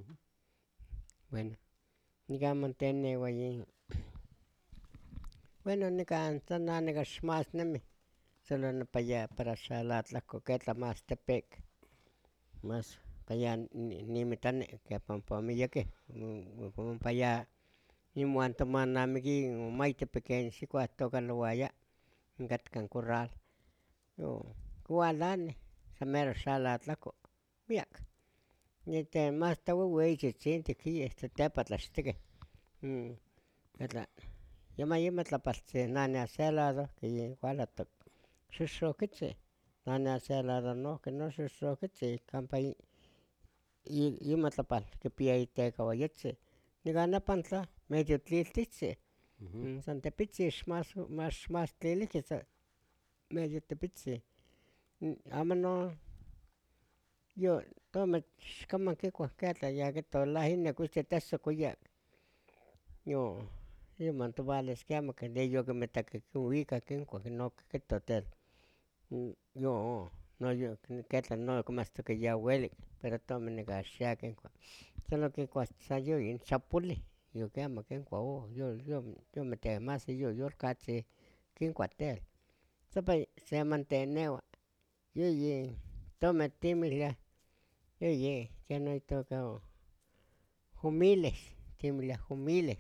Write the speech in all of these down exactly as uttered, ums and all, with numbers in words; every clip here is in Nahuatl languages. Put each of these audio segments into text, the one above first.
Bueno, nika mantenewa yin bueno nikan san neka xmasnemi solo nipaya para xalatlahko ketla mas tepek mas paya nimitani ompa miyekeh ompaya inwan tomanamiki maytepeken xikuahtokaliwaya onkatka n corral kualaneh san mero xalatlahko miak mas toweweyi tzitzintih kiyeh tetepatlaxtekeh etla yima yima tlapaltzin nania se lado kiwalatok xoxokitzi nania se lado nohki no xoxokitzi kampa yima tlapal kipia itekawayetzi nikan nepantla medio tliltihtzin san tepitzin mas tlilihki medio tepitzin amo no yo tome xkaman kikua ketla yakitolaya inin kox tesokoyak yo niman tovales kiama de yokimitaki kiuika kinkua no kihto tel yo ketla no kimatztoka ya welik pero tome nika axia kinkua solo kinkua san yoyin xapolih yo kiama kinkua oh yometemasi yoyolkatzin kinkua tel tzopa se mantenewa yeyi tome timiliah yeyi ken itoka jumiles timiliah jumiles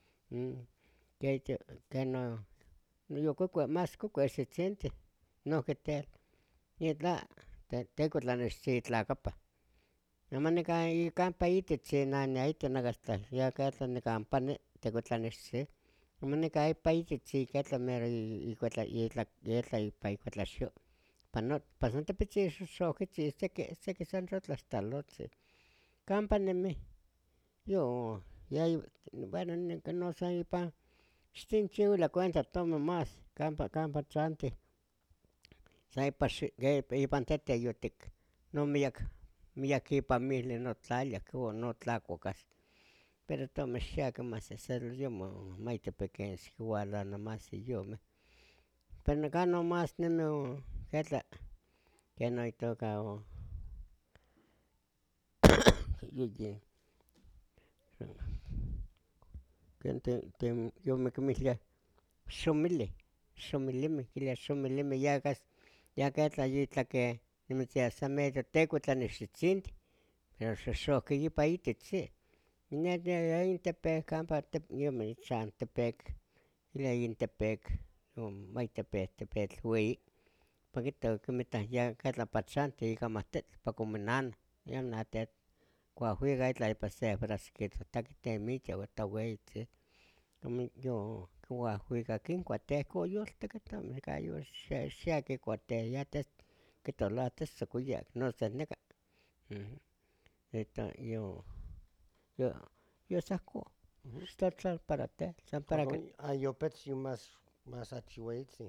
keno yokukui mas kukui tzitzintih nohki tel yetla tekuitlanextzi tlakapa amo kampa ititzin nania itonak hasta yaketla nikan pani tekuitlanextzi amo nika ipa ititzin ketla mero yetla ipa ikuetlaxyo pa san tepitzin xoxokitzi seki san tlatlaxtalotzin kampa nemih yo bueno no san ipan xtinchiuilia cuenta tome mas kampa chantih san ipan teteyotik no miak ipan mili notlalia notlakuakas pero tome xia kimasi solo maytepeken xikiwala nomas iyomeh pero nikan nomas nemi ketla ken no itoka yeyi ken yomiquimiliah xomilih xomilimeh kiliah xomilimeh ya ketla yitlake nimitzia san medio tekuitlanextitzintih pero xoxohki ipa ititzin ne de intepec kampa yome ichan tepec kilia yintepec maytepec tepetl weyi ompa kito kimitah ketla pa chantih ika mahtetl ompa kominana yon natet kuahwiga itlah ipan se frasquito temitia ua weyitzin yo kiuahwiga kinkua tehkoyolteki tome nika xia kikua teh ya kitoloya tesokoyak noso nika yo san ihko san para teh ayopetz mas achi weyitzin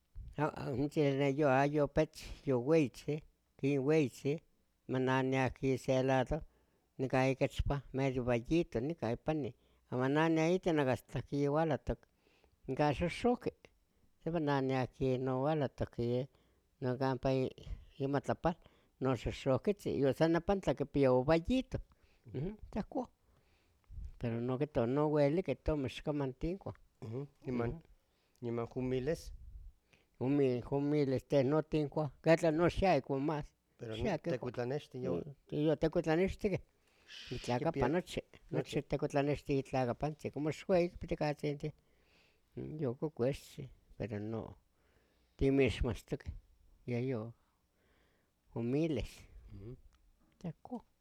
ayopetz yoweyitzin kiweyitzin mananiah se lado nika ikechpa medio vallito nika ipani amo nania itonak hasta kiwalatok nikan xoxohki sepa nania kiwalatok no kampa imatlapal no xoxokitzi yo san nepantla kipia vallito san ihko pero no kihtowa no weliki tome xkaman tinkua niman jumiles jumiles no tinkua ketla no xia icua mas pero tekuitlanexti yotekuitlanextikeh itlakapa nochi nochi tekuitlanexti itlakapantzin como xueyi pitikatzintih yokokuextzin pero no timixmastokeh yeyo jumiles san ihko